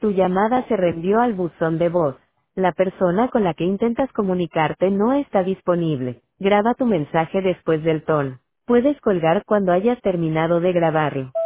Tu llamada se reenvió al buzón de voz. La persona con la que intentas comunicarte no está disponible. Graba tu mensaje después del tono. Puedes colgar cuando hayas terminado de grabarlo.